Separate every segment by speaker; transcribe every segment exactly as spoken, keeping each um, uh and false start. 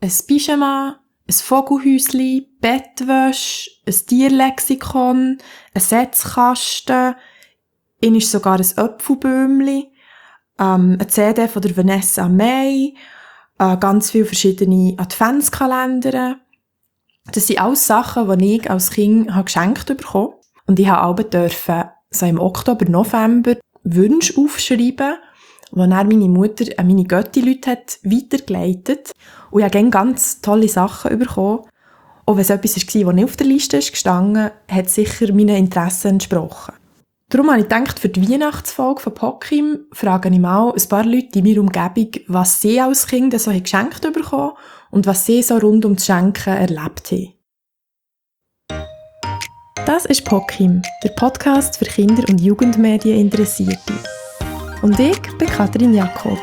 Speaker 1: ein Pyjama, ein Vogelhäuschen, Bettwäsche, ein Tierlexikon, ein Setzkasten, in ist sogar ein Äpfelbäumchen, ähm, eine C D von der Vanessa May, äh, ganz viele verschiedene Adventskalender. Das sind alles Sachen, die ich als Kind habe geschenkt bekommen. Und ich durfte so im Oktober, November Wünsche aufschreiben, die dann meine Mutter an meine Götti-Leute hat weitergeleitet. Und ich habe ganz tolle Sachen bekommen. Auch wenn es etwas war, das nicht auf der Liste gestanden, hat sicher meinen Interessen entsprochen. Darum habe ich gedacht, für die Weihnachtsfolge von Pokim frage ich mal ein paar Leute in meiner Umgebung, was sie als Kind so geschenkt bekommen und was sie so rund um das Schenken erlebt haben. Das ist Pokim, der Podcast für Kinder- und Jugendmedieninteressierte. Und ich bin Katrin Jakob.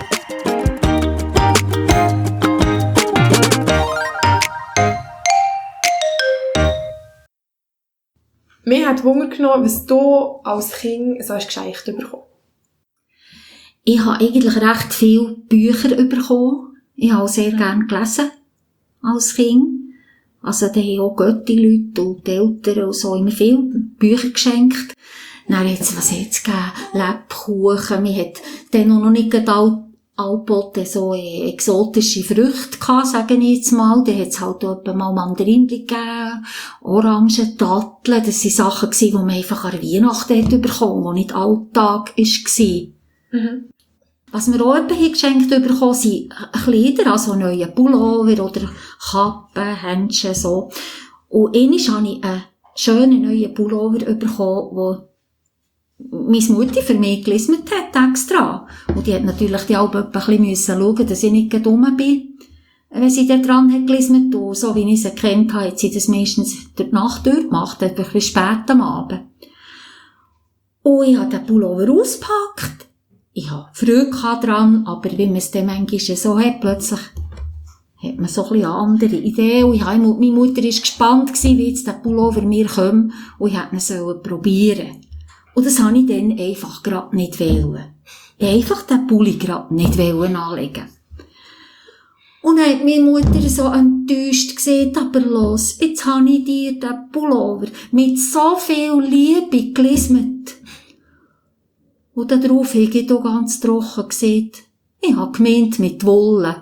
Speaker 1: Mir hat Wunder genommen, was du als Kind so hast geschenkt bekommen.
Speaker 2: Ich habe eigentlich recht viele Bücher bekommen. Ich habe auch sehr gerne gelesen als Kind. Also da haben auch Götti-Leute und die Eltern und so immer viele Bücher geschenkt. Dann hat's, was hat's gegeben? Lebkuchen. Man hat dann noch nicht all, allboten so exotische Früchte gehabt, sage ich jetzt mal. Da hat's halt auch etwa mal Mandarinchen gegeben, Orangen, Datteln. Das waren Sachen gewesen, die man einfach an Weihnachten hat bekommen, die nicht Alltag war. Mhm. Was wir auch etwa geschenkt bekommen, sind Kleider, also neue Pullover oder Kappen, Händchen, so. Und einmal habe ich einen schönen neuen Pullover bekommen, den meine Mutter für mich gelismet hat, extra. Und die hat natürlich die Alben ein bisschen schauen, dass ich nicht dumm bin, wenn sie da dran hat gelismet. Und so wie ich sie kennt habe, hat sie das meistens durch die Nacht durchgemacht, etwa ein bisschen spät am Abend. Und ich habe den Pullover ausgepackt. Ich habe Freude dran, aber wie man es dann manchmal so hat, plötzlich hat man so ein bisschen eine andere Idee. Und ich habe, meine Mutter war gespannt, wie jetzt der Pullover mir kommt, und ich hätte ihn probieren. Und das habe ich dann einfach gerade nicht wollen. Ich einfach den Pulli gerade nicht wollen anlegen. Und dann hat meine Mutter so enttäuscht gesagt, aber los, jetzt habe ich dir den Pullover mit so viel Liebe gelismet. Und darauf habe ich auch ganz trocken gesagt, ich habe gemeint mit Wolle.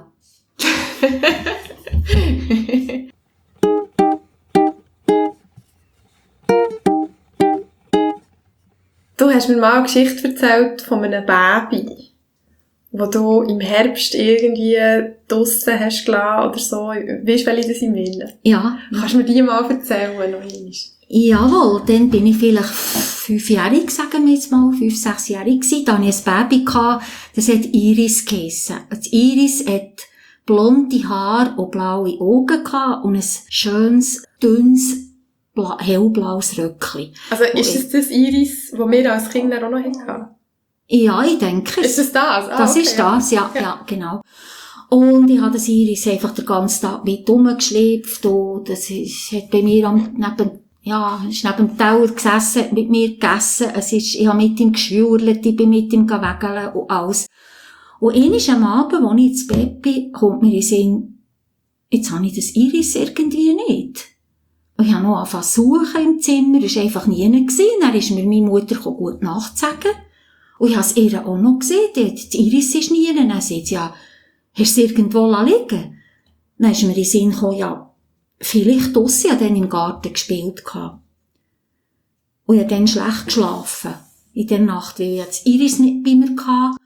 Speaker 1: Du hast mir mal eine Geschichte erzählt von einem Baby, wo du im Herbst irgendwie draussen hast gelassen oder so. Weißt du, welche das im Willen?
Speaker 2: Ja.
Speaker 1: Kannst du mir die mal erzählen, noch einmal?
Speaker 2: Jawohl, dann bin ich vielleicht fünfjährig, sagen wir jetzt mal, fünf, sechsjährig gewesen. Da hatte ich ein Baby gehabt, das hat Iris geheissen. Das Iris hat blonde Haare und blaue Augen gehabt und ein schönes, dünnes, bla- hellblaues Röckchen.
Speaker 1: Also ist das das Iris, das wir als Kinder auch noch hatten?
Speaker 2: Ja, ich denke es.
Speaker 1: Ist das das? Ah,
Speaker 2: das
Speaker 1: okay.
Speaker 2: ist das, ja, ja, ja, genau. Und ich habe das Iris einfach den ganzen Tag mit rumgeschleppt und das ist, hat bei mir am, neben, ja, ist neben dem Teller gesessen, mit mir gegessen. Es ist, ich habe mit ihm geschwurlt, ich bin mit ihm gewegeln und alles. Und einmal am Abend, als ich ins Bett bin, kommt mir in den Sinn, jetzt habe ich das Iris irgendwie nicht. Und ich habe noch angefangen zu suchen im Zimmer, es war einfach nie gewesen. Dann ist mir meine Mutter gut nachzusagen. Und ich habe es ihr auch noch gesehen, die Iris ist nie. Dann sagt sie, ja, hast du es irgendwo liegen? Dann ist mir in den Sinn gekommen, ja, vielleicht draussen, ich habe dann im Garten gespielt. Und ich habe dann schlecht geschlafen. In der Nacht, weil ich das Iris nicht bei mir hatte.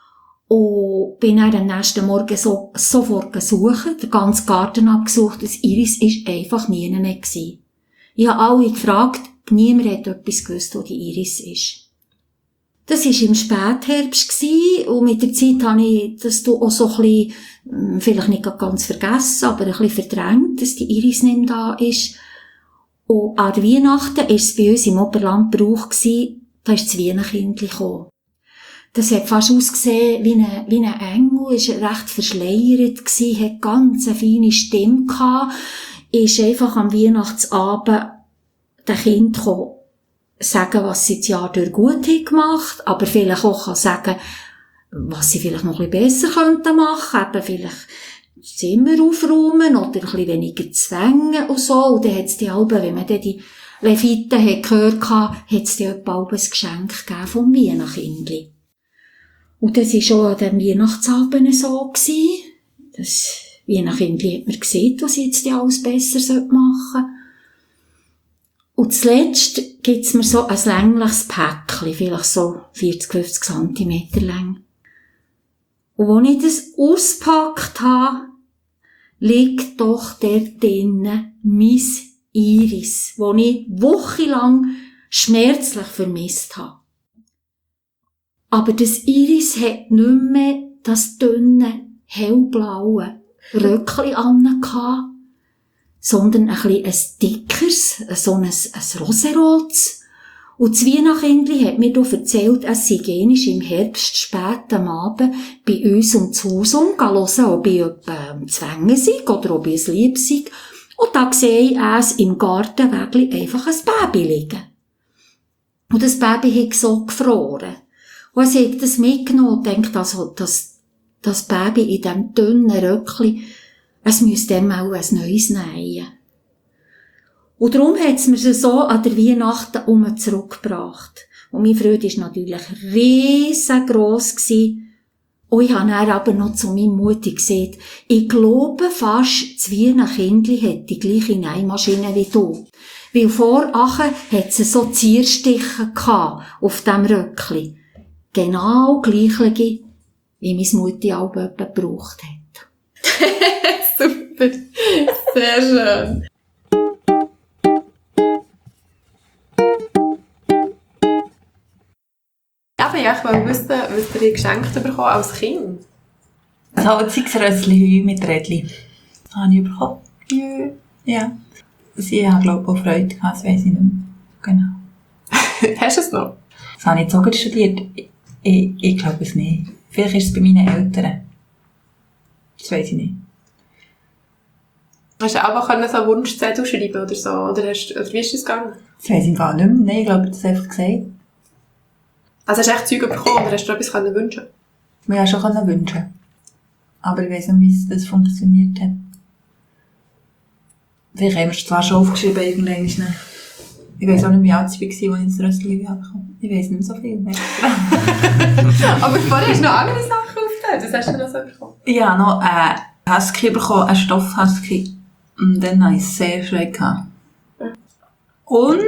Speaker 2: Und bin dann am nächsten Morgen so, sofort gesucht, den ganzen Garten abgesucht, das Iris ist einfach nie mehr gewesen. Ich habe alle gefragt, niemand hat etwas gewusst, wo die Iris ist. Das war im Spätherbst gewesen, und mit der Zeit habe ich das auch so ein bisschen, vielleicht nicht ganz vergessen, aber ein bisschen verdrängt, dass die Iris nicht mehr da ist. Und an Weihnachten war es bei uns im Oberland Brauch gewesen, da ist das Weihnachtskindchen gekommen. Das hat fast ausgesehen wie ein, wie ein Engel, ist recht verschleiert gsi, hat ganz eine feine Stimme gehabt, ist einfach am Weihnachtsabend den Kind gekommen, sagen, was sie das Jahr durch gut haben gemacht, aber vielleicht auch sagen, was sie vielleicht noch ein bisschen besser könnten machen, eben vielleicht das Zimmer aufräumen oder ein bisschen weniger zwängen und so. Und dann hat es die Alben, wenn man dann die Leviten hat gehört hatte, hat es dann etwa ein Geschenk gegeben vom Weihnachtskindli. Und das war schon an dem Weihnachtsabend so gewesen. Das Weihnachtskindli hat mir gesehen, was ich jetzt alles besser machen sollte. Und zuletzt gibt's mir so ein längliches Päckchen, vielleicht so vierzig, fünfzig Zentimeter lang. Und als ich das auspackt habe, liegt doch dort drinnen mein Iris, das ich wochenlang schmerzlich vermisst habe. Aber das Iris hat nicht mehr das dünne, hellblaue Röckchen angehabt, sondern ein bisschen ein dickeres, so ein, ein rosarotes. Und das Weihnachtskindli hat mir hier erzählt, es sei einmal im Herbst spät am Abend bei uns um das Haus umgegangen, ob ich am Zwängen sei oder ob ich es lieb sei. Und da sehe ich es im Gartenwägli einfach ein Baby liegen. Und das Baby hat so gefroren. Und er hat das mitgenommen und denkt, also, dass das Baby in diesem dünnen Röckchen, es müsste dem auch ein neues nähen. Und darum hat es mir so an der Weihnachten um zurückgebracht. Und meine Freude war natürlich riesengross gewesen. Und ich habe dann aber noch zu meiner Mutter gesagt, ich glaube fast, das Weihnachtskindli hat die gleiche Nähmaschine wie du. Weil vorher hat es so Zierstiche gehabt auf dem Röckchen. Genau gleiche, wie meine Mutter auch jemand gebraucht hat.
Speaker 1: Super. Sehr schön. Aber ja, ich wollte wissen, was ihr geschenkt bekommen als Kind.
Speaker 3: So ein Rössli mit Rädchen. Das habe ich bekommen.
Speaker 1: Ja.
Speaker 3: Ja. Sie haben, glaube ich, auch Freude gehabt, das weiss ich nicht mehr. Genau.
Speaker 1: Hast du es noch?
Speaker 3: Das habe ich jetzt sogar studiert. Ich, ich, ich glaube es nicht. Vielleicht ist es bei meinen Eltern. Das weiss ich nicht.
Speaker 1: Hast du auch so einen Wunschzettel schreiben oder so? Oder, hast, oder wie ist das gegangen?
Speaker 3: Das weiss ich gar nicht mehr. Nein, ich glaube, das einfach gesagt.
Speaker 1: Also hast du echt Zeug bekommen oder hast du etwas wünschen können?
Speaker 3: Wir haben schon wünschen. Aber ich weiss nicht, wie das funktioniert hat. Vielleicht haben wir es zwar schon aufgeschrieben, irgendwann. Ich weiss auch nicht, wie alt ich war, als ich das Rössli bekommen. Ich weiss nicht so viel mehr.
Speaker 1: Aber vorher hast du noch andere Sachen aufgehört. Das hast du noch so bekommen.
Speaker 3: Ich habe noch einen Husky bekommen, einen Stoff-Husky. Und dann hatte ich es sehr schön gehabt. Und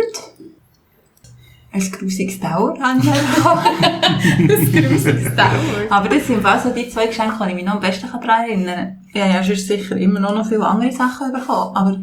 Speaker 3: ein grusiges Dauer habe ich bekommen.
Speaker 1: Ein grusiges Dauer.
Speaker 3: Aber das sind fast so die zwei Geschenke, die ich mich noch am besten daran erinnern kann. Ich habe ja sonst sicher immer noch, noch viele andere Sachen bekommen. Aber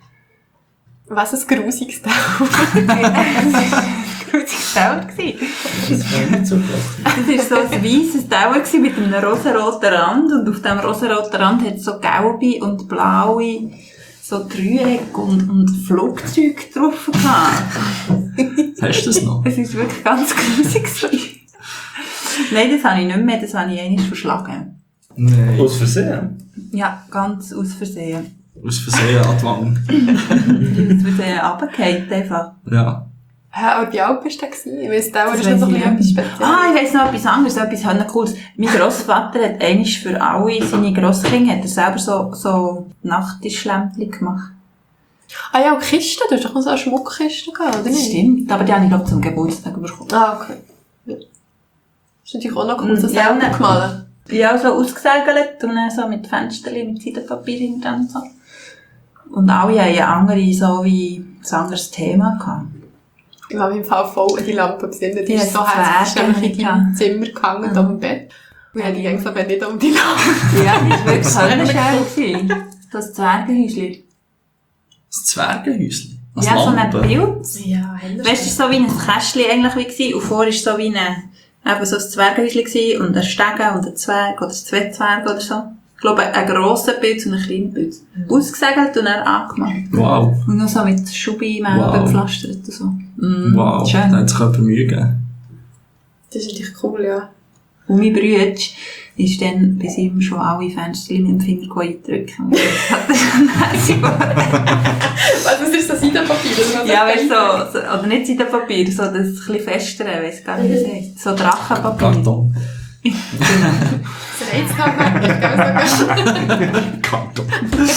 Speaker 1: was ein grusiges Dauer?
Speaker 3: Das war ein grusiges Dauer.
Speaker 4: Das war nicht so flach.
Speaker 3: Das war so ein weisses Dauer mit einem rosaroten Rand. Und auf diesem rosaroten Rand hat es so gelbe und blaue so Dreiecke und, und Flugzeuge drauf gehabt.
Speaker 4: Hast du das noch?
Speaker 3: Es ist wirklich ganz grusig. Nein, das habe ich nicht mehr, das habe ich einmal verschlagen.
Speaker 4: Nein. Aus Versehen?
Speaker 3: Ja, ganz aus Versehen.
Speaker 4: Aus Versehen an die Wand.
Speaker 3: Aus Versehen runtergefallen, einfach.
Speaker 4: Ja.
Speaker 1: Hä, aber wie alt bist du denn? Ich weiss, Dauer
Speaker 3: Das
Speaker 1: ist noch so
Speaker 3: weiss
Speaker 1: ein
Speaker 3: ich
Speaker 1: bisschen etwas Spezielles.
Speaker 3: Ah, ich weiss noch etwas anderes, etwas很cooles. Mein Grossvater hat einmal für alle seine Grosskinder, hat er selber so, so Nachttischlämpchen gemacht.
Speaker 1: Ah ja, und Kisten, du hast doch noch so eine Schmuckkiste gehabt, oder
Speaker 3: Das
Speaker 1: nicht?
Speaker 3: stimmt, aber die habe ich, glaube ich, zum Geburtstag bekommen.
Speaker 1: Ah, okay. Ja. Das ist natürlich auch noch cool, so
Speaker 3: Mm, ja,
Speaker 1: selber
Speaker 3: ne.
Speaker 1: gemalt.
Speaker 3: Ja, so ausgesegelt und dann so mit Fenstern, mit Seidenpapier hinten und so. Und alle haben ja andere, so wie ein anderes Thema gehabt.
Speaker 1: Ich habe mich im Fall voll an die Lampe besinnen. Die
Speaker 3: Ja,
Speaker 1: ist so
Speaker 3: das
Speaker 1: hässlich,
Speaker 3: Zwerge
Speaker 1: nämlich in
Speaker 3: ja.
Speaker 1: deinem Zimmer gehangen,
Speaker 3: Mhm.
Speaker 1: auf dem Bett. Und ich habe die ganze Zeit nicht um die Lampe.
Speaker 3: Ja, das war wirklich
Speaker 4: Das
Speaker 3: schön. Das Zwergenhäuschen.
Speaker 4: Das Zwergenhäuschen. Als
Speaker 3: Ja, so ein
Speaker 4: Lampe.
Speaker 3: Bild.
Speaker 1: Ja,
Speaker 3: Weißt du, es war so wie ein Kästchen eigentlich wie gewesen, und vorher war es so wie ein, eben so ein Zwergenhäuschen gewesen, und ein Stegen und ein Zwerg, oder zwei Zwerge oder so. Ich glaube, ein grosser Bild und ein kleiner Bild. Mhm. Ausgesegelt und dann angemacht.
Speaker 4: Wow.
Speaker 3: Und noch so mit Schubi
Speaker 4: Wow.
Speaker 3: bepflastert und so. Mm,
Speaker 4: Wow.
Speaker 3: Schön.
Speaker 4: Da hat sich jemand Mühe gegeben.
Speaker 1: das ist natürlich cool, ja.
Speaker 3: Und mein Bruder ist dann bei ihm schon alle Fenster mit dem Finger eindrücken. Und das hat er schon nice gemacht.
Speaker 1: Was, das ist so Seidenpapier? oder?
Speaker 3: Ja, weißt du, so, so, oder nicht Seidenpapier, so das ein bisschen festere, weiss gar nicht, wie es heisst. So Drachenpapier.
Speaker 4: Karton.
Speaker 5: Das Reiztag nicht, kann man sagen.
Speaker 4: Kanton.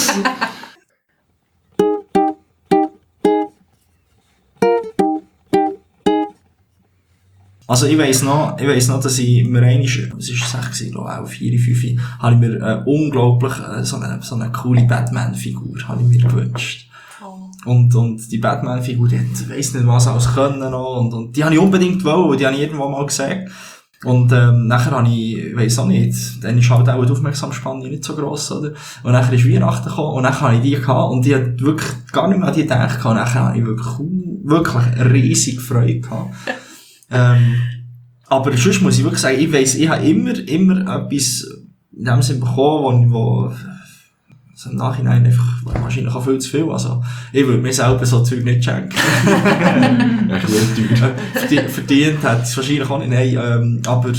Speaker 4: Also ich weiss noch, ich weiss noch, dass ich mir einmal, es war sechs, ich glaube auch vier, fünf, habe ich mir äh, unglaublich äh, so, eine, so eine coole Batman-Figur habe ich mir gewünscht. Oh. Und, und die Batman-Figur, die hat, weiss nicht was alles können noch, und, und die habe ich unbedingt wollen, die habe ich irgendwann mal gesehen. Und, ähm, nachher habe ich, ich weiss auch nicht, dann ist halt auch die Aufmerksamsspanne nicht so gross, oder? Und nachher ist Weihnachten gekommen, und nachher habe ich die gehabt, und die hat wirklich gar nicht mehr an die gedacht, und nachher habe ich wirklich, wirklich riesig Freude gehabt. ähm, aber sonst muss ich wirklich sagen, ich weiss, ich habe immer, immer etwas in dem Sinn bekommen, wo, wo, also im Nachhinein einfach, wahrscheinlich auch viel zu viel, also, ich würde mir selber so Zeug nicht schenken.
Speaker 6: Echt nicht teuer.
Speaker 4: Verdi- verdient hat es wahrscheinlich auch nicht, nein, ähm, aber,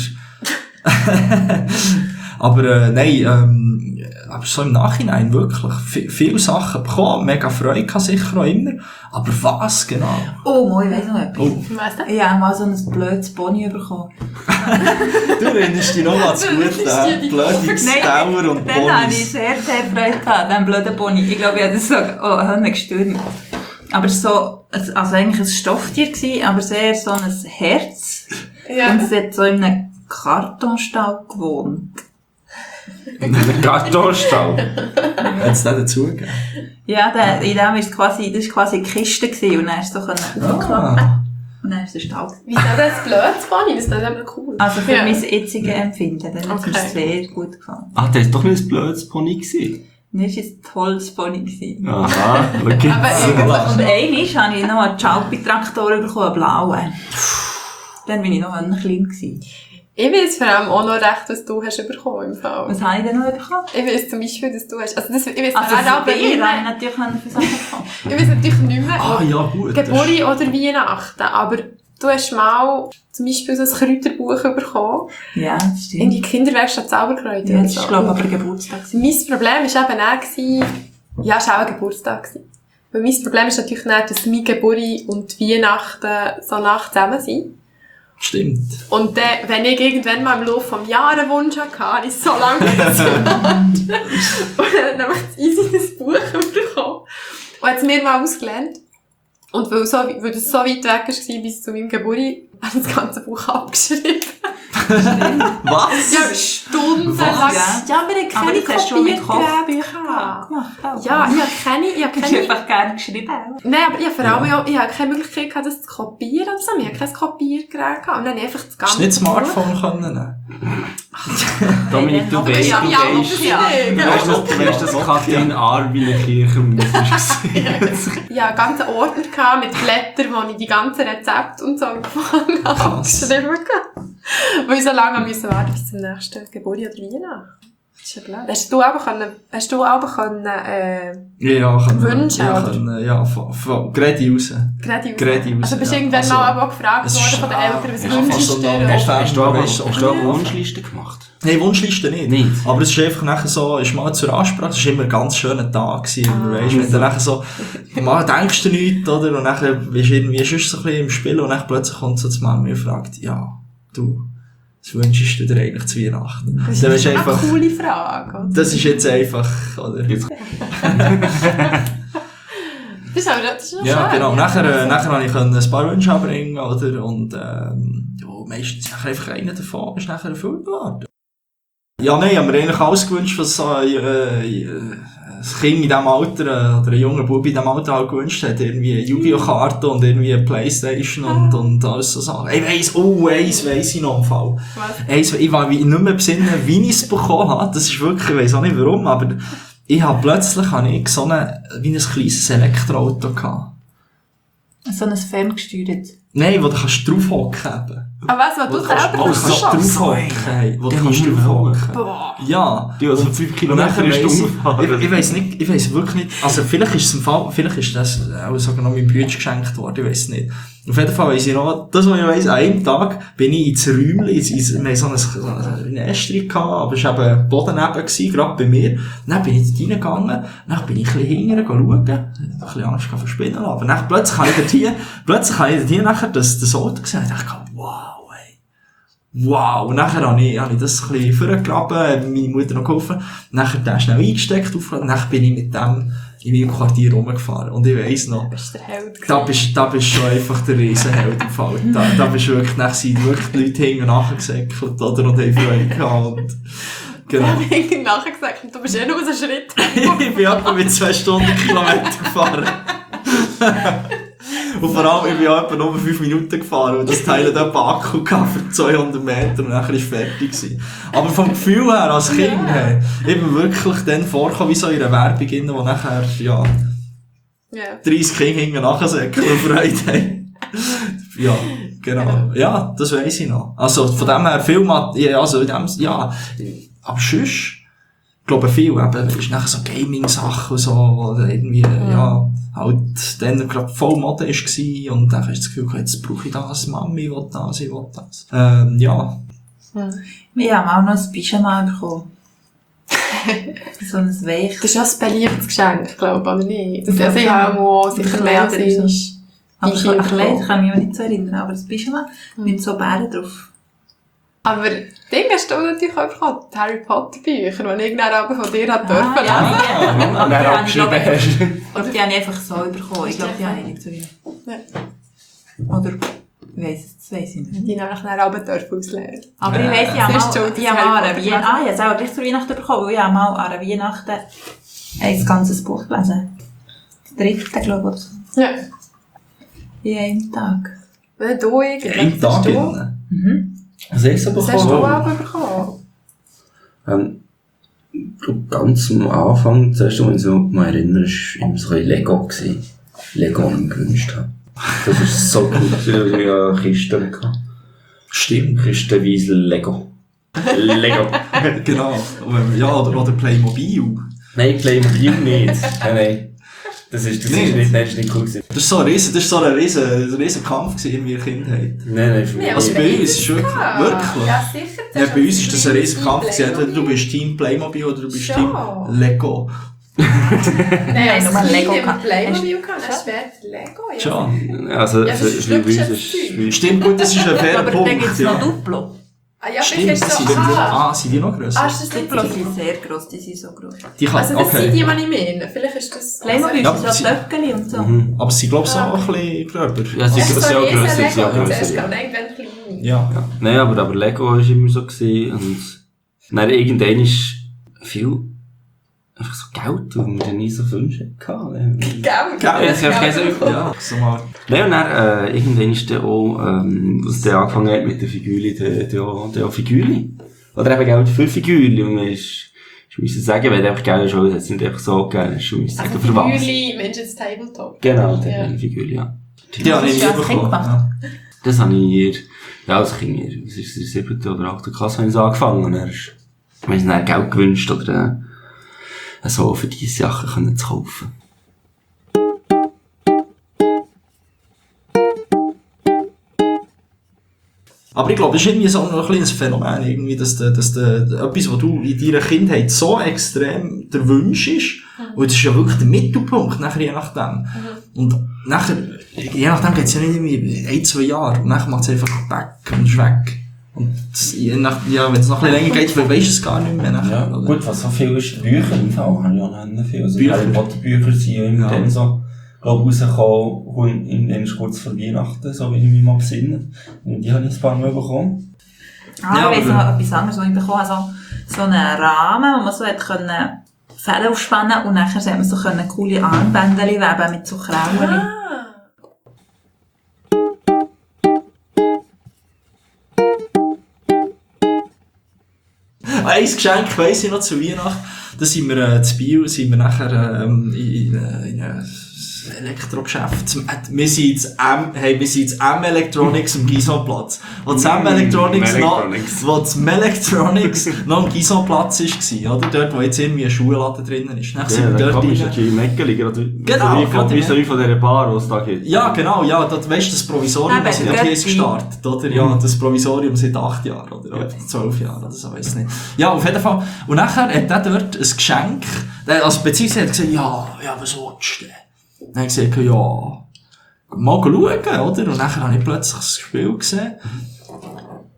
Speaker 4: aber, äh, nein, ähm, aber so im Nachhinein wirklich, v- viele Sachen bekommen, mega Freude gehabt, sicher auch immer, aber was genau?
Speaker 3: Oh, moi, ich weiss noch etwas.
Speaker 4: Oh.
Speaker 5: Weißt du?
Speaker 3: Ich habe mal so ein blödes Pony bekommen.
Speaker 4: Du erinnerst dich noch an das Gute,
Speaker 5: die
Speaker 4: blöde
Speaker 3: Nein,
Speaker 4: Dauer und
Speaker 3: Dann habe ich
Speaker 4: Ponys.
Speaker 3: sehr, sehr Freude gehabt, an diesem blöden Pony. Ich glaube, ich habe das so, oh, Hönne gestürmt. Aber es war so, also eigentlich ein Stofftier gewesen, aber sehr so ein Herz.
Speaker 5: Ja.
Speaker 3: Und es hat so in einem Kartonstall gewohnt.
Speaker 6: In einem Kartonstall.
Speaker 4: Hat es den dazugegeben?
Speaker 3: Ja, der, in dem ist quasi, das war quasi eine Kiste gewesen, und dann hast du so können aufklappen.
Speaker 4: Ah.
Speaker 3: Und dann ist der Stall.
Speaker 5: Wieso das blöd, Fanny? Das ist dann eben cool.
Speaker 3: Also für
Speaker 5: Ja.
Speaker 3: mein jetziges Empfinden, dann hat es mir
Speaker 5: Okay.
Speaker 3: sehr gut gefallen.
Speaker 6: Ah, das war doch nicht ein blödes Pony gewesen.
Speaker 3: Das war ein tolles Pony gewesen.
Speaker 6: Aha, schau jetzt.
Speaker 5: Aber
Speaker 3: Und einmal habe ich noch einen Chalpi-Traktor bekommen, einen blauen. Dann war ich noch ein klein gewesen.
Speaker 5: ich weiß vor allem auch noch recht, was du hast bekommen im Fall.
Speaker 3: Was habe ich denn noch bekommen?
Speaker 5: Ich weiß zum Beispiel, dass du hast, also das, ich weiß
Speaker 3: Also
Speaker 5: also, aber
Speaker 3: für
Speaker 5: nicht
Speaker 3: dir habe ich
Speaker 5: mehr,
Speaker 3: natürlich noch für Sachen bekommen.
Speaker 5: ich weiß natürlich nicht mehr,
Speaker 4: Ah, ja, gut. das ist-
Speaker 5: Geburt oder Weihnachten, aber du hast mal zum Beispiel so ein Kräuterbuch bekommen,
Speaker 3: Ja, das
Speaker 5: in
Speaker 3: stimmt.
Speaker 5: die Kinderwerkstatt Zauberkräuter.
Speaker 3: Ja,
Speaker 5: oder
Speaker 3: das
Speaker 5: so.
Speaker 3: war, glaube ich, aber Geburtstag.
Speaker 5: Mein Problem war eben auch, gewesen, ja, es war auch ein Geburtstag gewesen. Weil mein Problem ist natürlich nicht, dass meine Geburt und Weihnachten so nah zusammen sind.
Speaker 4: Stimmt.
Speaker 5: Und dann, wenn ich irgendwann mal im Laufe des Jahres einen Wunsch hatte, habe ich so lange gewartet. Und dann habe ich das easy das Buch bekommen. Und hat es mir mal ausgelernt. Und weil, so, weil das so weit weg war bis zu meinem Geburt, habe ich das ganze Buch abgeschrieben.
Speaker 4: Was?
Speaker 5: Ja, stundenlang.
Speaker 3: Was?
Speaker 5: Ja, wir haben
Speaker 3: Aber
Speaker 5: keine
Speaker 3: das hast du schon mit
Speaker 5: Kopierbücher.
Speaker 3: Kopf
Speaker 5: Ja, ich habe keine, ich habe
Speaker 3: Du hast
Speaker 5: keine,
Speaker 3: einfach gerne geschrieben.
Speaker 5: nein, aber ich habe vor allem ja. ich habe keine Möglichkeit gehabt, das zu kopieren oder so. Ich habe kein Kopiergerät gehabt. Und dann habe ich einfach das
Speaker 4: Hast
Speaker 5: ganze
Speaker 4: du nicht
Speaker 5: Buch-
Speaker 4: Smartphone können nehmen?
Speaker 6: Dominik, du
Speaker 3: Aber
Speaker 6: weißt,
Speaker 5: ja,
Speaker 6: du
Speaker 5: ja,
Speaker 6: weißt,
Speaker 5: ja.
Speaker 6: du weißt, dass, du weißt, dass Katrin Arwin Kirchenmutter war.
Speaker 5: Ja, einen ganzen Ordner gehabt mit Blättern, wo ich die ganzen Rezepte und so angefangen habe.
Speaker 4: Krass.
Speaker 5: Geschrieben gehabt. Weil ich so lange musste warten bis zum nächsten Geburt oder Weihnachten. Das ist ja blöd. Hast du aber können, hast du aber können, äh,
Speaker 4: Ja, ja, können.
Speaker 5: Wünsche,
Speaker 4: ja,
Speaker 5: oder?
Speaker 4: können, ja, von, von, gerade raus.
Speaker 5: gerade
Speaker 4: Gerade raus,
Speaker 5: Also bist du
Speaker 4: ja.
Speaker 5: irgendwann
Speaker 4: Also,
Speaker 5: mal aber auch gefragt
Speaker 4: es
Speaker 5: worden
Speaker 4: ist-
Speaker 5: von den Eltern, was
Speaker 4: ja,
Speaker 5: wünschst
Speaker 4: also
Speaker 5: du
Speaker 4: noch-
Speaker 5: dir?
Speaker 4: hast du-
Speaker 6: Hast du aber,
Speaker 4: Weißt du,
Speaker 6: hast du eine Wunschliste gemacht?
Speaker 4: Nein, Wunschliste nicht.
Speaker 6: Nicht?
Speaker 4: Aber es ist einfach nachher so, ist mal zur Ansprache, es war immer ein ganz schöner Tag gewesen,
Speaker 5: Ah.
Speaker 4: weißt, wenn du nachher so, mal denkst du nichts, oder, und nachher bist du irgendwie sonst so ein bisschen im Spiel, und dann plötzlich kommt so die Mama und fragt, ja, du, was wünschst du dir eigentlich zu Weihnachten?
Speaker 5: Das
Speaker 4: Dann
Speaker 5: ist
Speaker 4: weisst du
Speaker 5: eine
Speaker 4: einfach,
Speaker 5: coole Frage. Oder?
Speaker 4: das ist jetzt einfach, oder?
Speaker 6: Jetzt-
Speaker 5: Das ist aber das ist noch
Speaker 4: Ja,
Speaker 5: schön.
Speaker 4: genau. Nachher, äh, nachher konnte ich ein paar Wünsche anbringen, oder? Und, ähm, ja, meistens nachher einfach einer davon ist nachher erfüllt worden. Ja, nein, ich habe mir eigentlich alles gewünscht, was so, äh, äh, ein Kind in diesem Alter, äh, oder ein junger Bub in diesem Alter halt gewünscht hat. Irgendwie Yu-Gi-Oh-Karten und irgendwie eine Playstation und, und alles so Sachen. Ich weiss, oh, eins weiss ich noch im Fall.
Speaker 5: Was?
Speaker 4: Eins, ich war nicht mehr besinnen, wie ich es bekommen habe. Das ist wirklich, ich weiss auch nicht warum, aber ich habe plötzlich, habe ich so eine, wie ein kleines Elektroauto gehabt.
Speaker 3: So ein ferngesteuert.
Speaker 4: Nein, wo du kannst draufhocken eben.
Speaker 5: Aber was, was
Speaker 4: Wo
Speaker 5: du
Speaker 4: du kannst,
Speaker 5: selber
Speaker 4: wo du
Speaker 5: kannst
Speaker 4: kannst
Speaker 5: schaffen?
Speaker 4: draufhocken. Hey, wo du
Speaker 6: Den
Speaker 4: kannst
Speaker 6: muss ich
Speaker 4: draufhocken.
Speaker 5: Boah.
Speaker 4: Ja.
Speaker 6: Die also
Speaker 4: Und-
Speaker 6: fünf
Speaker 4: und
Speaker 6: Kilometer
Speaker 4: nachher
Speaker 6: in der
Speaker 4: weiss
Speaker 6: Stunde
Speaker 4: ich,
Speaker 6: fahren.
Speaker 4: ich, ich weiss nicht, ich weiss wirklich nicht, also vielleicht ist es im Fall, vielleicht ist das auch sogar noch meinem Bruder geschenkt worden, ich weiss nicht. Auf jeden Fall weiss ich noch, das was ich weiss, an einem Tag bin ich ins Räumchen, ins, ins, wir hatten so ein, so ein Ästchen gehabt, aber es war eben Boden neben gewesen, gerade bei mir. Dann bin ich dort reingegangen, dann bin ich ein bisschen hinterher schauen, ein bisschen Angst vor Spinnen, aber dann plötzlich habe ich dort hier, plötzlich habe ich dort hier nachher das, das Auto gesehen, und ich dachte, wow, ey. wow. Und nachher habe ich, habe ich das ein bisschen vorgegraben, meine Mutter noch geholfen. Nachher den schnell eingesteckt, aufgeladen. Nachher bin ich mit dem in meinem Quartier rumgefahren. Und ich weiss noch,
Speaker 5: bist der Held
Speaker 4: da bist, da bist schon einfach der Riesenheld im Fall. Da, da bist du wirklich, nachher sind wirklich die Leute hinten nachgesäckelt, oder? Und haben Freude gehabt. Und, genau.
Speaker 5: Ich habe irgendwie nachher gesagt, du bist eh nur so einen Schritt.
Speaker 4: Ich bin etwa mit zwei Stunden Kilometer gefahren. Und vor allem, ich bin auch etwa nur fünf Minuten gefahren, und das Teil hat etwa Akku gehabt für zweihundert Meter, und nachher war es fertig gewesen. Aber vom Gefühl her, als Kind,
Speaker 5: Ja.
Speaker 4: hey, ich bin wirklich dann vorgekommen, wie so in einer Werbung, wo nachher, ja,
Speaker 5: Ja.
Speaker 4: dreißig Kinder hinten nachsäckeln und Freude haben. Ja, genau. Ja, das weiss ich noch. Also, von dem her, viel Mat- ja, also, in dem, ja, aber sonst, ich glaube, viel eben, ist nachher so Gaming-Sachen und so, wo dann irgendwie,
Speaker 5: Mhm.
Speaker 4: ja, halt, dann gerade voll Mode ist gsi, und dann hast du das Gefühl, jetzt brauche ich das, Mami will das, ich will das. Ähm, ja.
Speaker 3: Wir haben auch noch ein Pyjama bekommen. So ein Weich.
Speaker 5: Das ist auch ein beliebtes Geschenk, glaube ich, oder nicht? Das
Speaker 3: Ja,
Speaker 5: also, ich
Speaker 3: ja.
Speaker 5: habe auch sicher mehr als
Speaker 3: Kleider
Speaker 5: einmal
Speaker 3: Aber
Speaker 5: die
Speaker 3: so ein
Speaker 5: Kinder
Speaker 3: Kleid
Speaker 5: bekommen.
Speaker 3: kann ich mich nicht so erinnern, aber das Pyjama
Speaker 5: Mhm.
Speaker 3: mit so Bären drauf.
Speaker 5: Aber Ding hast du natürlich auch bekommen, die Harry Potter Bücher, die ich dann aber von dir hat dürfen
Speaker 3: Ah, ja,
Speaker 5: lesen.
Speaker 3: ja.
Speaker 6: Und
Speaker 3: Aber die
Speaker 6: dann
Speaker 3: habe ich, glaube
Speaker 6: abgeschrieben
Speaker 3: ich,
Speaker 6: hast.
Speaker 3: oder die habe ich einfach so bekommen. Ich glaube, die habe ich nicht so wie. Oder, ich weiss es, das weiss ich nicht.
Speaker 5: Die nämlich dann aber dürfen ausleeren.
Speaker 3: Aber
Speaker 4: Ja.
Speaker 3: ich weiss, ich habe
Speaker 5: Das ist
Speaker 3: mal,
Speaker 5: schon
Speaker 3: ich
Speaker 5: das
Speaker 3: habe mal an
Speaker 5: Harry
Speaker 3: einer
Speaker 5: Potter
Speaker 3: Weihnachten, ah, ich habe es auch gleich zur Weihnachten bekommen, weil ich habe mal an einer Weihnachten ein ganzes Buch gelesen. Das dritte, glaube ich, oder so.
Speaker 5: Ja.
Speaker 3: In einem Tag.
Speaker 5: Wenn du irgendwie...
Speaker 4: Im
Speaker 5: was hast
Speaker 4: Tag
Speaker 5: du-
Speaker 4: innen.
Speaker 3: Mhm.
Speaker 6: Was hast du
Speaker 5: Was hast du
Speaker 6: bekommen?
Speaker 5: aber bekommen?
Speaker 6: Ähm, ich glaube, ganz am Anfang, das erste Mal, ich so mal erinnere, war immer so ein Lego gewesen. Lego, das ich mir gewünscht habe. Das ist so gut, ich hatte ja Kisten gehabt.
Speaker 4: Stimmt.
Speaker 6: Kistenweise Lego. Lego.
Speaker 4: Genau. Und, ja, oder, oder Playmobil.
Speaker 6: Nein, Playmobil nicht. Nein, nein. Das ist, das
Speaker 4: Nicht?
Speaker 6: ist nicht, das ist nicht cool gewesen.
Speaker 4: Das ist so ein riesen, das ist so ein riesen, ein riesen Kampf gewesen in meiner Kindheit.
Speaker 6: Nein, nein, für mich.
Speaker 5: Ja,
Speaker 4: Also
Speaker 6: nicht.
Speaker 4: bei uns ist wirklich, wirklich.
Speaker 5: Ja, sicher.
Speaker 4: Ja, bei uns ist das ein riesen Kampf gewesen. Entweder du bist Team Playmobil oder du bist
Speaker 5: Schon.
Speaker 4: Team Lego.
Speaker 5: Nein, also
Speaker 3: nur
Speaker 5: Lego
Speaker 3: Lego
Speaker 5: kann.
Speaker 3: kann.
Speaker 5: Playmobil kann, dann später Lego. Ja.
Speaker 4: Schon.
Speaker 6: Also,
Speaker 5: Ja, das
Speaker 6: für,
Speaker 5: ist
Speaker 6: für uns
Speaker 5: wirklich
Speaker 6: ist
Speaker 5: ein
Speaker 6: es...
Speaker 4: Stimmt, gut, das ist ein fairer
Speaker 3: Aber dann
Speaker 4: Punkt.
Speaker 3: gibt es noch
Speaker 4: Ja.
Speaker 3: Duplo.
Speaker 5: Ah ja,
Speaker 4: Stimmt,
Speaker 5: vielleicht
Speaker 4: das
Speaker 5: ist
Speaker 4: sind
Speaker 5: so...
Speaker 4: die,
Speaker 5: Ah,
Speaker 4: ah, sind die noch grösser?
Speaker 5: ah, ist das nicht
Speaker 3: Duplo
Speaker 5: die?
Speaker 3: sind sehr gross, die sind so gross.
Speaker 4: Die kann,
Speaker 5: Also das
Speaker 4: okay.
Speaker 5: sind die, die ich meine. Vielleicht ist das...
Speaker 3: Playmobil
Speaker 4: Ja,
Speaker 3: sind
Speaker 4: aber
Speaker 3: so
Speaker 4: sie-
Speaker 3: Töckeli und so.
Speaker 6: Mhm.
Speaker 4: Aber sie glaube ich
Speaker 5: Ah.
Speaker 4: auch ein bisschen gröber.
Speaker 6: Ja, sie
Speaker 5: Das
Speaker 6: sind
Speaker 5: ist
Speaker 6: sehr
Speaker 5: so ein
Speaker 6: grösser,
Speaker 5: riesen
Speaker 6: sehr
Speaker 5: Lego.
Speaker 6: grösser.
Speaker 5: Zuerst
Speaker 6: Ja.
Speaker 5: kam irgendwann klein.
Speaker 4: Ja.
Speaker 6: Ja. Nein, aber, aber Lego war immer so gewesen, und dann irgendwann ist viel einfach so Geld, weil wir dann nie so Wünsche hatten.
Speaker 5: Geld.
Speaker 4: Geld.
Speaker 6: Ja, es hat kein Sinn.
Speaker 4: Ja, so mal.
Speaker 6: Nein, und dann, äh, irgendwann ist dann auch, ähm, was der angefangen hat mit den Figürchen, der, der, der auch Figürchen. Oder eben Geld für Figürchen, und man ist, ich muss sagen, wenn du einfach Geld hast, hat es nicht einfach so gegeben, hast du müssen sagen,
Speaker 5: Also
Speaker 6: für was.
Speaker 5: Figürli, Menschen ins Tabletop.
Speaker 6: Genau, der
Speaker 5: Ja.
Speaker 6: ja. Figürchen, ja.
Speaker 4: Die habe ich nie
Speaker 3: hast du als Kind
Speaker 4: bekommen.
Speaker 3: gemacht?
Speaker 4: Ja.
Speaker 6: Das habe ich hier, ja, als Kind, hier, was ist es, in der siebten oder achten Klasse habe ich so angefangen, und dann ist, wir haben dann Geld gewünscht, oder, äh, so für diese Sachen können zu kaufen.
Speaker 4: Aber ich glaube, das ist irgendwie so noch ein kleines Phänomen, irgendwie, dass, de, dass de, de, etwas, was du in deiner Kindheit so extrem der Wunsch ist, und das ist ja wirklich der Mittelpunkt, nachher, je nachdem. Und nachher, je nachdem geht es ja nicht irgendwie ein, zwei Jahre, und nachher macht es einfach weg und ist weg. Und das, je nach, ja, wenn es noch ein bisschen länger geht, weisst du es gar nicht mehr nachher.
Speaker 6: Ja,
Speaker 4: oder?
Speaker 6: gut, was so viel ist, Bücher im Fall, habe ich auch noch viel. Also,
Speaker 4: Bücher.
Speaker 6: Harry Potter Bücher sind ja immer
Speaker 4: Ja.
Speaker 6: dann so, glaub, rausgekommen, in, in, kurz vor Weihnachten, so wie ich mich mal besinne. Und die habe ich ein paar Mal bekommen.
Speaker 3: Ah,
Speaker 4: Ja,
Speaker 3: ich weiss
Speaker 4: aber-
Speaker 3: noch etwas anderes, was ich bekommen habe. So, so einen Rahmen, wo man so hat können Fäden aufspannen, und nachher hat man so können coole Armbänder weben mit so Krauen.
Speaker 5: Ah.
Speaker 4: Ein Geschenk weiss ich noch zu Weihnachten. Da sind wir, äh, zu Biel, sind wir nachher, ähm, in, in, äh, in ein Elektrogeschäft. Zum, äh, wir sind jetzt M, hey, wir sind jetzt M Electronics am Gisonplatz. Wo das M Electronics noch,
Speaker 6: Electronics.
Speaker 4: wo das M Electronics noch am Gisonplatz war, oder? Dort, wo jetzt irgendwie ein Schuhladen drinnen ist. Dann sind
Speaker 6: Ja,
Speaker 4: wir
Speaker 6: dann
Speaker 4: dort
Speaker 6: komm, ist
Speaker 4: rein.
Speaker 6: natürlich Meckeli, gerade
Speaker 4: Genau,
Speaker 6: wie von,
Speaker 4: gerade
Speaker 6: wie so wie von dieser Bar, die es da gibt.
Speaker 4: Ja, genau, ja, das, weißt du, das Provisorium,
Speaker 3: Eben,
Speaker 4: das sind ja
Speaker 3: Götti.
Speaker 4: hier ist gestartet, oder? Ja, das Provisorium seit acht Jahren, oder? Oder zwölf Jahren, oder so, weiss nicht. Ja, auf jeden Fall. Und nachher hat er dort ein Geschenk, der, also, beziehungsweise hat er gesagt, ja, ja, was willst du denn? Dann habe ich gesagt, ja, mal schauen, oder? Und nachher habe ich plötzlich das Spiel gesehen.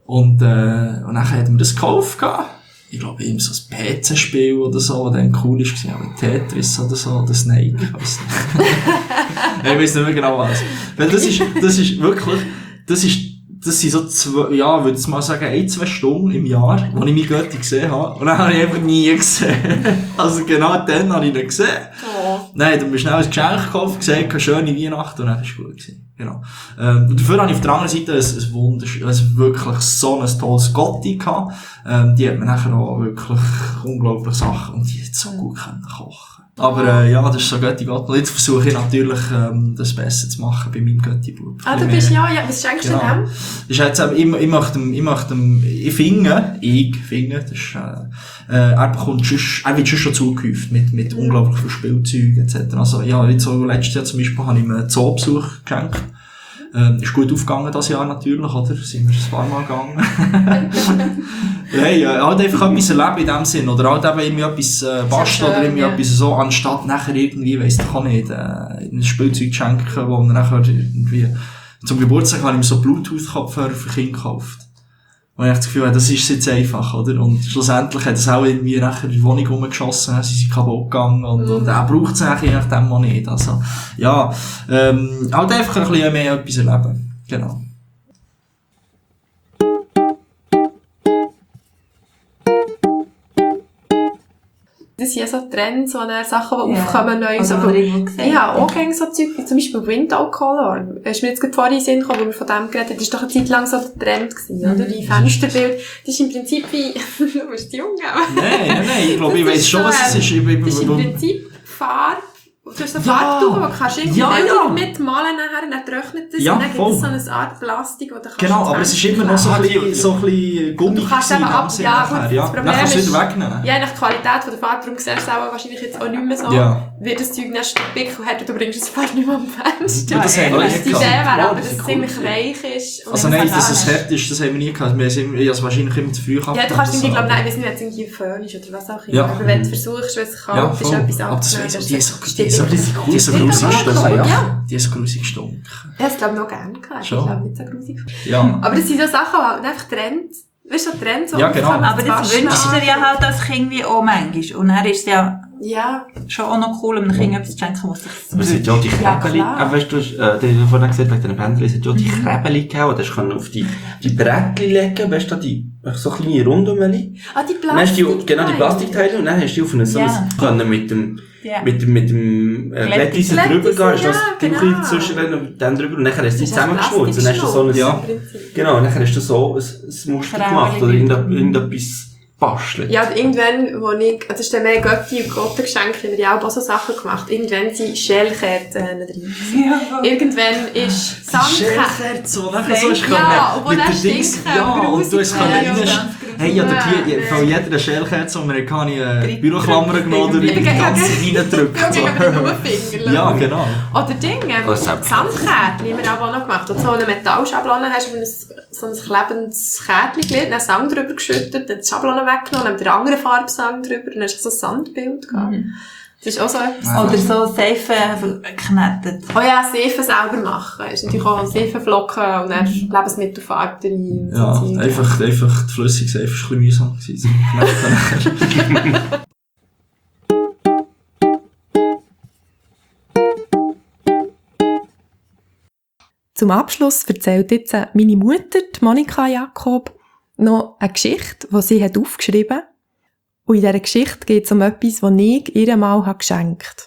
Speaker 4: Und, äh, und dann hat er mir das gekauft gehabt. Ich glaube, eben so ein P C-Spiel oder so, das dann cool war, aber Tetris oder so, oder Snake, ich weiss nicht. Ich weiss nicht mehr genau was. Weil das ist, das ist wirklich, das ist, das sind so zwei, ja, würde ich mal sagen, ein, zwei Stunden im Jahr, wo ich mich Götti gesehen habe. Und dann habe ich einfach nie gesehen. Also genau dann habe ich ihn gesehen.
Speaker 5: Oh.
Speaker 4: Nein, dann bist du schnell ein Geschenk gekauft, gesagt, schöne Weihnachten, und dann war es gut gewesen. Genau. Ähm, und dafür habe ich auf der anderen Seite ein, ein wunderschönes, also wirklich so ein tolles Gotti gehabt. Ähm, die hat mir nachher auch wirklich unglaubliche Sachen, und die hat so gut können kochen. Aber, äh, ja, das ist so Götti Gott. Und jetzt versuche ich natürlich, ähm, das besser zu machen bei meinem Götti-Bub.
Speaker 5: Ah, du bist, ja, ja, was schenkst du
Speaker 4: Genau.
Speaker 5: dem?
Speaker 4: Das ist jetzt eben, ich, ich möchte ihm, ich möchte ihm, ich finde, ich finde, das ist, äh, äh, er bekommt sonst, er wird schon schon zugehäuft mit, mit unglaublich viel Spielzeug, et cetera. Also, ja, jetzt so, letztes Jahr zum Beispiel habe ich ihm einen Zoobesuch geschenkt. Ähm, ist gut aufgegangen das Jahr natürlich, oder? Sind wir ein paar Mal gegangen. Hey, äh, halt einfach etwas erleben in dem Sinn, oder halt eben irgendwie etwas, äh, basteln, oder irgendwie
Speaker 5: ja.
Speaker 4: etwas so, anstatt nachher irgendwie, weiss ich auch nicht, äh, ein Spielzeug schenken, wo man nachher irgendwie, zum Geburtstag habe ich mir so Bluetooth-Kopfhörer für Kinder gekauft. Und ich habe das Gefühl, das ist jetzt einfach, oder? Und schlussendlich hat es auch irgendwie nachher in die Wohnung rumgeschossen, sie sind kaputt gegangen, und, und er braucht es eigentlich je nachdem auch nicht. Also, ja, ähm, halt einfach ein bisschen mehr etwas erleben. Genau.
Speaker 5: Das sind ja so Trends, so eine Sachen, die
Speaker 3: Ja.
Speaker 5: aufkommen, neu.
Speaker 3: Also,
Speaker 5: So,
Speaker 3: oder irgendwo gesehen.
Speaker 5: ich habe auch gerne so Zeug, wie zum Beispiel Window Color. Ist mir jetzt gerade vorhin in den Sinn gekommen, wo wir von dem geredet haben. Das war doch eine Zeit lang so der Trend gewesen, oder? Die Fensterbild. Das ist im Prinzip wie, du bist jung, aber.
Speaker 4: Nein, nein, nein, ich glaube, ich
Speaker 5: Das
Speaker 4: weiss
Speaker 5: ist
Speaker 4: schon,
Speaker 5: so,
Speaker 4: was es
Speaker 5: ähm,
Speaker 4: ist. Ich, ich,
Speaker 5: Das ist im
Speaker 4: wo-
Speaker 5: Prinzip Farbe. Du hast so
Speaker 4: Ja.
Speaker 5: Farbtauben, die kannst du irgendwie
Speaker 4: Ja,
Speaker 5: Bilder
Speaker 4: ja.
Speaker 5: mitmalen nachher, und dann trocknet das,
Speaker 4: Ja,
Speaker 5: und dann gibt
Speaker 4: voll.
Speaker 5: es so eine Art Plastik, wo du kannst
Speaker 4: Genau,
Speaker 5: ins
Speaker 4: aber es ist
Speaker 5: Fenster
Speaker 4: immer noch so ein
Speaker 5: kleben.
Speaker 4: bisschen, so ein bisschen Gummi
Speaker 5: Du kannst
Speaker 4: gewesen
Speaker 5: eben
Speaker 4: in
Speaker 5: ab-
Speaker 4: dem Sinn
Speaker 5: ja,
Speaker 4: nachher,
Speaker 5: gut,
Speaker 4: ja.
Speaker 5: das Problem
Speaker 4: Dann kannst du es
Speaker 5: ist-
Speaker 4: wieder wegnehmen.
Speaker 5: Ja, nach der Qualität von der Farbe, darum siehst du auch wahrscheinlich jetzt auch nicht mehr so,
Speaker 4: Ja.
Speaker 5: wird das Zeug nicht dick und hart, und du bringst es fast nicht mehr am Fenster.
Speaker 4: Ja, das haben wir
Speaker 5: Weil
Speaker 4: nie
Speaker 5: die Idee
Speaker 4: gehabt.
Speaker 5: wäre
Speaker 6: Ja,
Speaker 5: aber,
Speaker 6: das
Speaker 5: dass
Speaker 6: ist
Speaker 5: es
Speaker 6: cool.
Speaker 5: ziemlich weich ist. und
Speaker 4: Also
Speaker 5: dann
Speaker 4: nein,
Speaker 5: kannst
Speaker 4: dass
Speaker 5: du
Speaker 4: es
Speaker 5: auch-
Speaker 4: hart ist, das haben wir nie gehabt. Wir haben es also wahrscheinlich immer zu früh gehabt.
Speaker 5: Ja, du kannst irgendwie,
Speaker 4: oder
Speaker 5: glaub,
Speaker 4: so.
Speaker 5: nein, ich weiß nicht, wenn es irgendwie Föhn ist oder was auch immer.
Speaker 4: Ja.
Speaker 5: Aber wenn du versuchst, wenn es
Speaker 4: Ja,
Speaker 5: kalt ist,
Speaker 4: voll.
Speaker 5: etwas
Speaker 4: Aber das
Speaker 5: abzunehmen,
Speaker 4: weiss ich,
Speaker 5: dann
Speaker 4: die ist so,
Speaker 5: ist
Speaker 4: die ist so,
Speaker 5: es
Speaker 4: die ist so
Speaker 5: Ja,
Speaker 4: grusig
Speaker 5: ja,
Speaker 4: gestunken.
Speaker 5: ja.
Speaker 4: Ja. Die ist so grusig gestunken.
Speaker 5: Ich hätte es, glaube ich, noch gerne gehabt. Ich
Speaker 4: Schon.
Speaker 5: glaube, nicht so grusig.
Speaker 4: Ja.
Speaker 5: Aber das sind so Sachen, die halt einfach Trends, weißt du, so Trends, so
Speaker 4: Ja, genau.
Speaker 5: aufkommen,
Speaker 3: Aber das
Speaker 5: Waschen
Speaker 3: wünschst du dir ja
Speaker 5: an.
Speaker 3: halt als Kind wie auch manchmal. Und dann ist es ja
Speaker 5: Ja,
Speaker 3: schon auch noch cool, einem Kind etwas zu schenken, was sich
Speaker 6: Aber es hat ja auch die
Speaker 5: Ja,
Speaker 6: Krebeli,
Speaker 5: klar.
Speaker 6: aber weißt du, du hast, äh, du hast vorhin gesagt, wegen den Bändchen, es hat ja auch die Krebeli gegeben, die hast du auf die, die Brettchen legen, weißt du, die, so kleine Rundumeli.
Speaker 5: ah, die
Speaker 6: Dann hast du die,
Speaker 5: Plastik.
Speaker 6: genau, die Plastikteile, und dann hast du die auf ein, so
Speaker 3: Ja.
Speaker 6: ein, können mit dem,
Speaker 3: Ja.
Speaker 6: mit dem, mit dem, äh,
Speaker 3: Glätteisen.
Speaker 6: Glätteisen drüber gehen, hast du das
Speaker 5: Ja,
Speaker 6: Ding
Speaker 5: genau.
Speaker 6: dazwischen und dann drüber, und dann hast du die
Speaker 5: Das ist
Speaker 6: zusammengeschmolzen, und dann hast du so ein,
Speaker 4: Ja.
Speaker 5: im Prinzip.
Speaker 6: genau, und dann hast du so ein, ein Muster
Speaker 3: Krebeli.
Speaker 6: gemacht, oder irgendetwas, irgendetwas basteln.
Speaker 5: Ja, und irgendwann, wo ich, das ist dann mehr Götti und Gottengeschenke, haben wir ja auch so Sachen gemacht. Irgendwann sind Schälkerzen drin.
Speaker 3: Ja.
Speaker 5: Irgendwann ist Sandkäse.
Speaker 4: Schälkerz, wo nachher so ist
Speaker 5: Ja, und wo
Speaker 4: mit
Speaker 5: dann
Speaker 4: der Dings,
Speaker 5: stinken
Speaker 4: ja,
Speaker 5: und
Speaker 4: und du hast
Speaker 5: grusig
Speaker 4: können
Speaker 5: werden.
Speaker 4: rein,
Speaker 3: Ja.
Speaker 4: hey, ja, dort
Speaker 5: Ja,
Speaker 4: hier,
Speaker 5: nee.
Speaker 4: von jeder Schälkerz, die wir hatten, habe ich äh, Büroklammer genommen und
Speaker 5: Ja,
Speaker 4: die
Speaker 5: ja,
Speaker 4: ganze
Speaker 5: ja.
Speaker 4: reingedrückt.
Speaker 5: Ja,
Speaker 4: so.
Speaker 5: gegen den Finger.
Speaker 4: Ja, genau.
Speaker 5: Oder Dinge,
Speaker 6: Oh, selbst.
Speaker 5: Sandkärtchen haben wir auch noch gemacht. Wo du so eine Metallschablone hast, wo du ein, so ein klebendes Kärtchen gelegt, dann Sand drüber geschüttet, dann die Schablone weggenommen, dann mit der anderen Farbsand drüber, dann hast du so ein Sandbild gehabt. Das ist auch so etwas.
Speaker 3: Oder so Seifen geknetet.
Speaker 5: Oh ja, Seifen selber machen. Ist natürlich auch Seifenflocken und dann Lebensmittelfarbe rein. und
Speaker 4: Ja,
Speaker 5: so Zeug.
Speaker 4: einfach, einfach die Flüssigseife ist ein bisschen mühsam gewesen.
Speaker 1: Zum Abschluss erzählt jetzt meine Mutter, die Monika Jakob, noch eine Geschichte, die sie hat aufgeschrieben hat. Und in dieser Geschichte geht es um etwas, das ich ihr mal habe geschenkt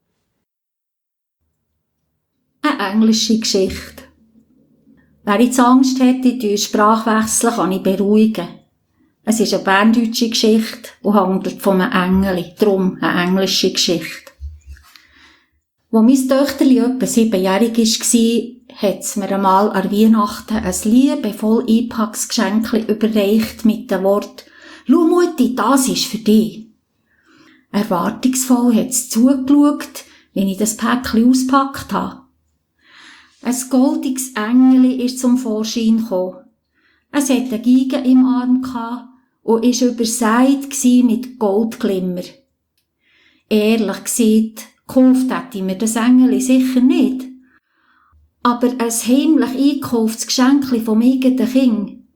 Speaker 1: habe.
Speaker 2: Eine englische Geschichte. Wer jetzt Angst hätte, durch Sprachwechsel kann ich beruhigen. Es ist eine berndeutsche Geschichte und handelt von einem Engel. Darum eine englische Geschichte. Als mein Töchterli etwa siebenjährig war, hat es mir einmal an Weihnachten ein liebevoll eingepacktes Geschenk überreicht mit dem Wort «Schau Mutti, das ist für dich.» Erwartungsvoll hat es zugeschaut, wenn ich das Päckchen auspackt habe. Ein goldiges Engeli ist zum Vorschein gekommen. Es hatte eine Geige im Arm gehabt und war übersät mit Goldglimmer. Ehrlich gesagt, gekauft hätte ich mir das Engeli sicher nicht. Aber ein heimlich eingekauftes Geschenk vom eigenen Kind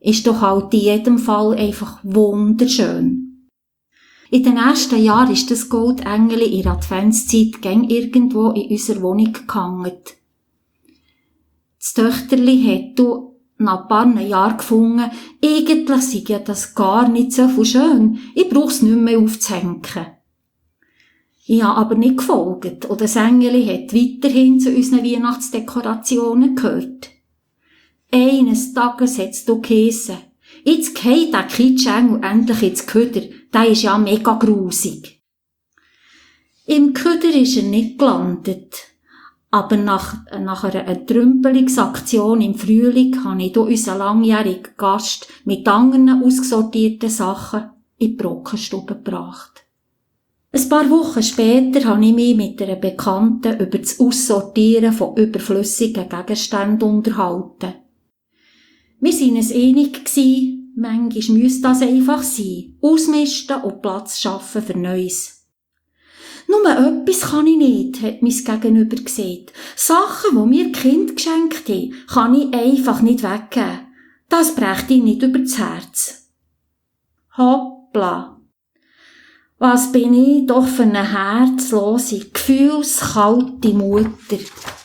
Speaker 2: ist doch halt in jedem Fall einfach wunderschön. In den ersten Jahren ist das Goldengeli in der Adventszeit gäng irgendwo in unserer Wohnung gehangen. Das Töchterli hat du nach ein paar Jahren gefunden, eigentlich sei ja das gar nicht so viel schön, ich brauch's nicht mehr aufzuhängen. Ich habe aber nicht gefolgt und das Engeli hat weiterhin zu unseren Weihnachtsdekorationen gehört. Eines Tages hat's du geheissen, jetzt geht der Kitschengel endlich ins Köder, der ist ja mega grusig. Im Köder ist er nicht gelandet. Aber nach, nach einer Entrümpelungsaktion im Frühling habe ich hier unseren langjährigen Gast mit anderen ausgesortierten Sachen in die Brockenstube gebracht. Ein paar Wochen später habe ich mich mit einer Bekannten über das Aussortieren von überflüssigen Gegenständen unterhalten. Wir waren uns einig gewesen, manchmal müsste das einfach sein, ausmisten und Platz schaffen für Neues. Nur etwas kann ich nicht, hat mein Gegenüber gesagt. Sachen, die mir Kind geschenkt haben, kann ich einfach nicht weggeben. Das brächt ich nicht übers Herz. Hoppla. Was bin ich doch für eine herzlose, gefühlskalte Mutter.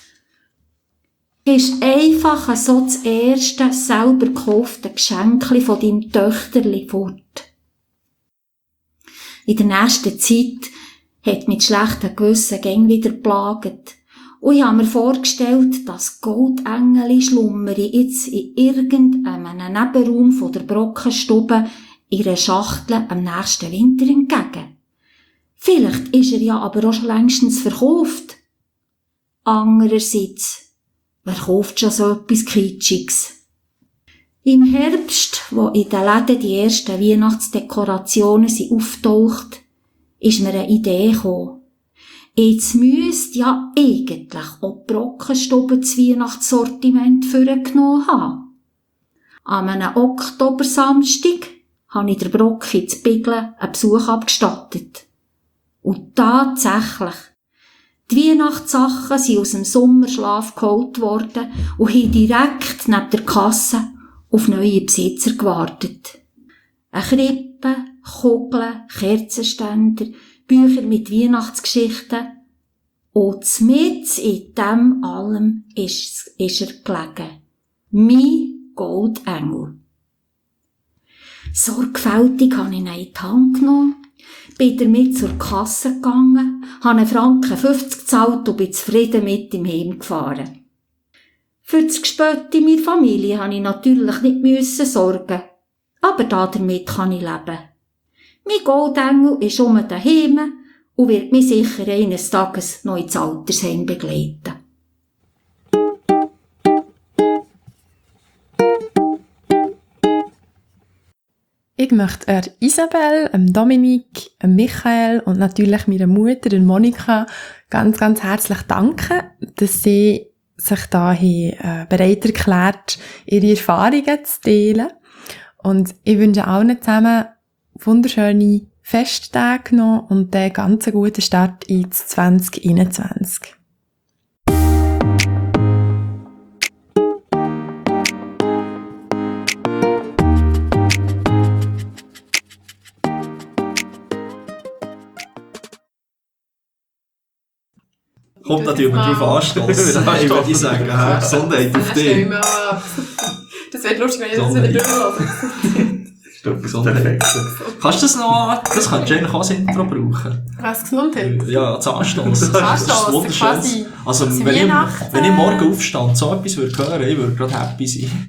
Speaker 2: Ist einfach so das erste selber gekaufte Geschenkli von deinem Töchterli fort. In der nächsten Zeit hat mit schlechtem Gewissen gäng wieder geplagt. Und ich habe mir vorgestellt, dass Goldengeli schlummere jetzt in irgendeinem Nebenraum von der Brockenstube ihre Schachtel am nächsten Winter entgegen. Vielleicht ist er ja aber auch schon längstens verkauft. Andererseits, wer kauft schon so etwas Kitschiges? Im Herbst, wo in den Läden die ersten Weihnachtsdekorationen sind auftaucht, ist mir eine Idee gekommen. Jetzt müsste ja eigentlich auch die Brockenstube das Weihnachtssortiment vorgenommen haben. An einem Oktobersamstag habe ich der Brocke zu Biglen einen Besuch abgestattet. Und tatsächlich, die Weihnachtssachen sind aus dem Sommerschlaf geholt worden und haben direkt neben der Kasse auf neue Besitzer gewartet. Eine Krippe, Kugeln, Kerzenständer, Bücher mit Weihnachtsgeschichten. Und mitten in dem allem ist, ist er gelegen. Mein Goldengel. Sorgfältig habe ich ihn in die Hand genommen, bin damit zur Kasse gegangen, habe einen Franken fünfzig gezahlt und bin zufrieden mit ihm heimgefahren. Für das Gespött in meiner Familie habe ich natürlich nicht müssen sorgen, aber damit kann ich leben. Mein Goldengel ist um daheim und wird mich sicher eines Tages noch ins Altersheim begleiten.
Speaker 1: Ich möchte der Isabel, dem Dominik, dem Michael und natürlich meiner Mutter, der Monika, ganz, ganz herzlich danken, dass sie sich da äh, bereit erklärt, ihre Erfahrungen zu teilen. Und ich wünsche allen zusammen wunderschöne Festtage noch und einen ganz guten Start ins zwanzig einundzwanzig.
Speaker 4: Kommt natürlich drauf anstoßen, ich würde sagen, ja, Gesundheit auf dich.
Speaker 5: Das wäre lustig, wenn ich das wieder durchlaufe.
Speaker 4: Gesundheit. Kannst du das noch, das könntest du eigentlich auch als Intro brauchen.
Speaker 5: Was, Gesundheit?
Speaker 4: Ja, das Anstoßen. Das ist wunderschön. Also, wenn ich, wenn ich morgen aufstand, so etwas würde hören, ich würde gerade happy sein.